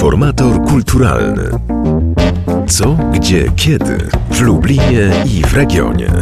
Informator kulturalny. Co, gdzie, kiedy w Lublinie i w regionie.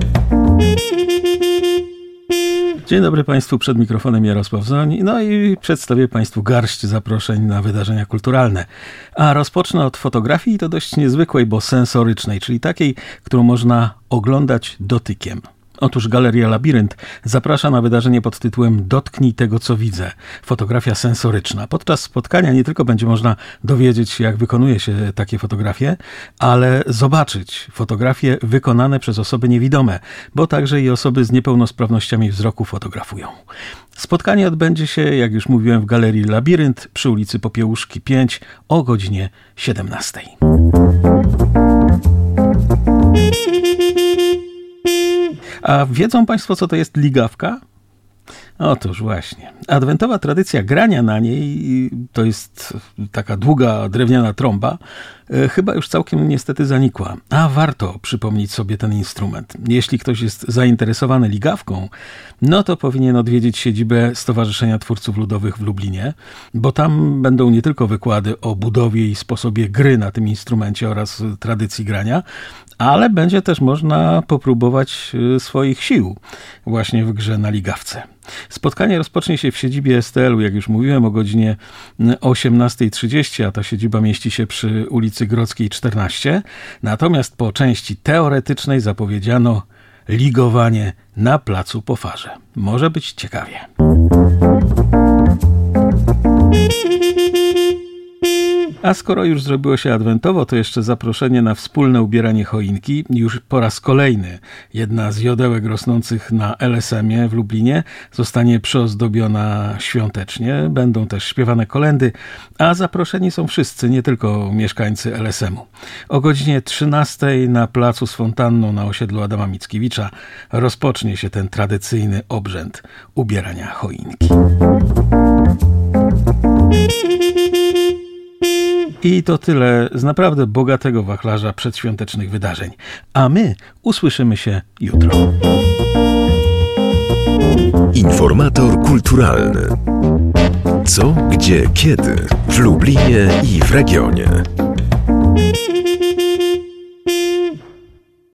Dzień dobry Państwu, przed mikrofonem Jarosław Zoń, no i przedstawię Państwu garść zaproszeń na wydarzenia kulturalne. A rozpocznę od fotografii, to dość niezwykłej, bo sensorycznej, czyli takiej, którą można oglądać dotykiem. Otóż Galeria Labirynt zaprasza na wydarzenie pod tytułem Dotknij tego, co widzę. Fotografia sensoryczna. Podczas spotkania nie tylko będzie można dowiedzieć się, jak wykonuje się takie fotografie, ale zobaczyć fotografie wykonane przez osoby niewidome, bo także i osoby z niepełnosprawnościami wzroku fotografują. Spotkanie odbędzie się, jak już mówiłem, w Galerii Labirynt przy ulicy Popiełuszki 5 o godzinie 17. A wiedzą Państwo, co to jest ligawka? Otóż właśnie. Adwentowa tradycja grania na niej, to jest taka długa drewniana trąba, chyba już całkiem niestety zanikła. A warto przypomnieć sobie ten instrument. Jeśli ktoś jest zainteresowany ligawką, no to powinien odwiedzić siedzibę Stowarzyszenia Twórców Ludowych w Lublinie, bo tam będą nie tylko wykłady o budowie i sposobie gry na tym instrumencie oraz tradycji grania, ale będzie też można popróbować swoich sił właśnie w grze na ligawce. Spotkanie rozpocznie się w siedzibie STL-u, jak już mówiłem, o godzinie 18:30, a ta siedziba mieści się przy ulicy Grodzkiej 14. Natomiast po części teoretycznej zapowiedziano ligowanie na placu po farze. Może być ciekawie. A skoro już zrobiło się adwentowo, to jeszcze zaproszenie na wspólne ubieranie choinki. Już po raz kolejny jedna z jodełek rosnących na LSM-ie w Lublinie zostanie przyozdobiona świątecznie. Będą też śpiewane kolędy, a zaproszeni są wszyscy, nie tylko mieszkańcy LSM-u. O godzinie 13 na placu z fontanną na osiedlu Adama Mickiewicza rozpocznie się ten tradycyjny obrzęd ubierania choinki. I to tyle z naprawdę bogatego wachlarza przedświątecznych wydarzeń. A my usłyszymy się jutro. Informator kulturalny. Co, gdzie, kiedy w Lublinie i w regionie.